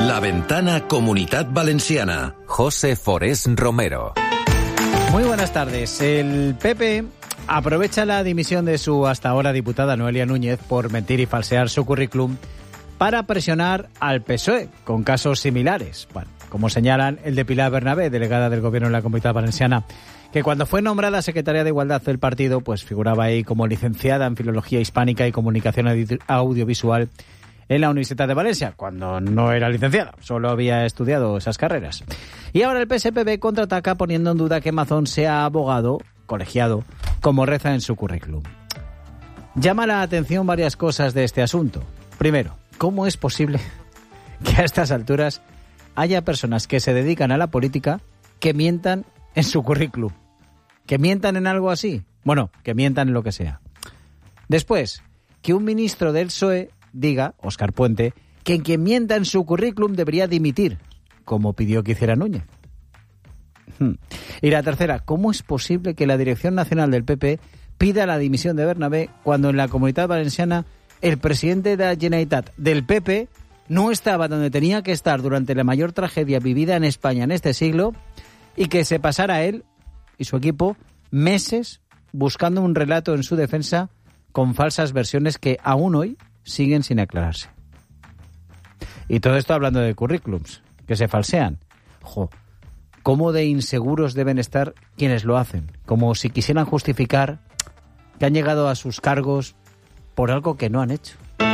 La Ventana Comunitat Valenciana. José Forés Romero. Muy buenas tardes. El PP aprovecha la dimisión de su hasta ahora diputada Noelia Núñez por mentir y falsear su currículum para presionar al PSOE con casos similares. Bueno, como señalan el de Pilar Bernabé, delegada del Gobierno en la Comunitat Valenciana, que cuando fue nombrada secretaria de Igualdad del partido, pues figuraba ahí como licenciada en Filología Hispánica y Comunicación Audiovisual en la Universitat de Valencia, cuando no era licenciada, solo había estudiado esas carreras. Y ahora el PSPV contraataca poniendo en duda que Mazón sea abogado colegiado, como reza en su currículum. Llama la atención varias cosas de este asunto. Primero, ¿cómo es posible que a estas alturas haya personas que se dedican a la política que mientan en su currículum? ¿Que mientan en algo así? Bueno, que mientan en lo que sea. Después, que un ministro del PSOE diga, Óscar Puente, que quien mienta en su currículum debería dimitir, como pidió que hiciera Núñez. Y la tercera, ¿cómo es posible que la Dirección Nacional del PP pida la dimisión de Bernabé cuando en la Comunitat Valenciana el presidente de la Generalitat del PP no estaba donde tenía que estar durante la mayor tragedia vivida en España en este siglo, y que se pasara él y su equipo meses buscando un relato en su defensa con falsas versiones que aún hoy siguen sin aclararse? Y todo esto hablando de currículums que se falsean. ¿Cómo de inseguros deben estar quienes lo hacen? Como si quisieran justificar que han llegado a sus cargos por algo que no han hecho.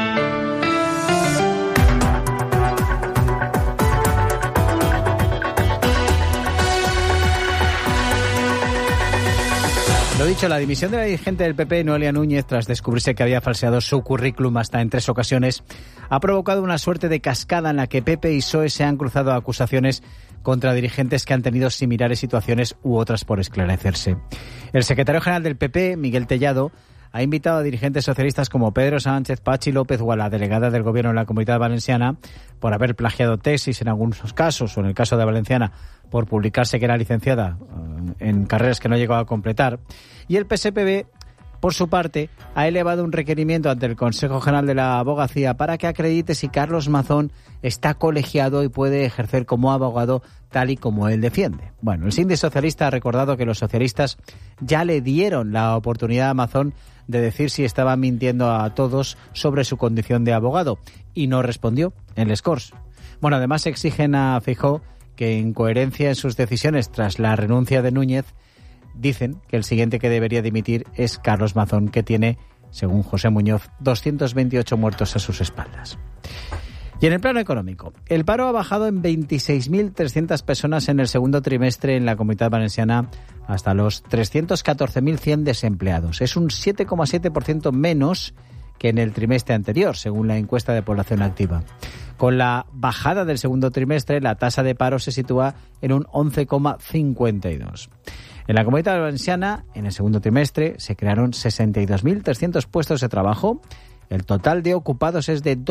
Lo dicho, la dimisión de la dirigente del PP, Noelia Núñez, tras descubrirse que había falseado su currículum hasta en 3 ocasiones, ha provocado una suerte de cascada en la que PP y PSOE se han cruzado acusaciones contra dirigentes que han tenido similares situaciones u otras por esclarecerse. El secretario general del PP, Miguel Tellado, ha invitado a dirigentes socialistas como Pedro Sánchez, Pachi López o a la delegada del Gobierno en la Comunitat Valenciana por haber plagiado tesis en algunos casos, o en el caso de Valenciana, por publicarse que era licenciada en carreras que no llegó a completar. Y el PSPV, por su parte, ha elevado un requerimiento ante el Consejo General de la Abogacía para que acredite si Carlos Mazón está colegiado y puede ejercer como abogado tal y como él defiende. Bueno, el síndic socialista ha recordado que los socialistas ya le dieron la oportunidad a Mazón de decir si estaba mintiendo a todos sobre su condición de abogado, y no respondió en les Corts. Bueno, además exigen a Feijóo que, en coherencia en sus decisiones tras la renuncia de Núñez, dicen que el siguiente que debería dimitir es Carlos Mazón, que tiene, según José Muñoz, 228 muertos a sus espaldas. Y en el plano económico, el paro ha bajado en 26.300 personas en el segundo trimestre en la Comunitat Valenciana hasta los 314.100 desempleados. Es un 7,7% menos que en el trimestre anterior, según la encuesta de población activa. Con la bajada del segundo trimestre, la tasa de paro se sitúa en un 11,52%. En la Comunitat Valenciana, en el segundo trimestre, se crearon 62.300 puestos de trabajo. El total de ocupados es de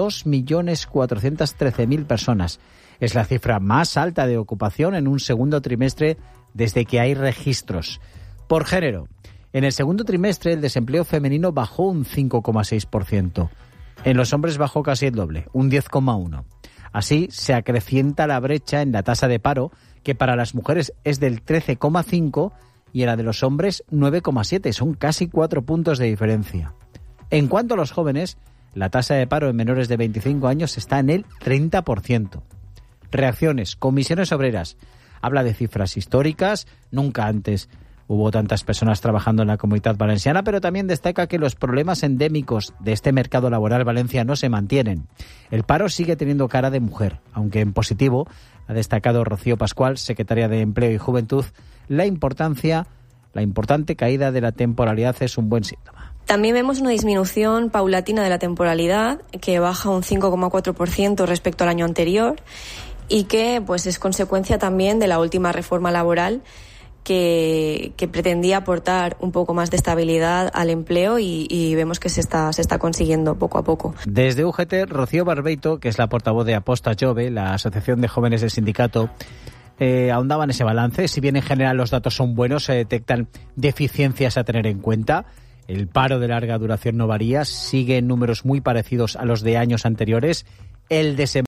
2.413.000 personas. Es la cifra más alta de ocupación en un segundo trimestre desde que hay registros. Por género, en el segundo trimestre el desempleo femenino bajó un 5,6%. En los hombres bajó casi el doble, un 10,1%. Así se acrecienta la brecha en la tasa de paro, que para las mujeres es del 13,5% y en la de los hombres 9,7%. Son casi 4 puntos de diferencia. En cuanto a los jóvenes, la tasa de paro en menores de 25 años está en el 30%. Reacciones, Comisiones Obreras. Habla de cifras históricas, nunca antes hubo tantas personas trabajando en la Comunitat Valenciana, pero también destaca que los problemas endémicos de este mercado laboral valenciano se mantienen. El paro sigue teniendo cara de mujer, aunque en positivo, ha destacado Rocío Pascual, secretaria de Empleo y Juventud, la importante caída de la temporalidad es un buen síntoma. También vemos una disminución paulatina de la temporalidad, que baja un 5,4% respecto al año anterior, y que pues es consecuencia también de la última reforma laboral que pretendía aportar un poco más de estabilidad al empleo, y vemos que se está consiguiendo poco a poco. Desde UGT, Rocío Barbeito, que es la portavoz de Aposta Jove, la asociación de jóvenes del sindicato, ahondaba en ese balance. Si bien en general los datos son buenos, se detectan deficiencias a tener en cuenta. El paro de larga duración no varía, sigue en números muy parecidos a los de años anteriores. El desempleo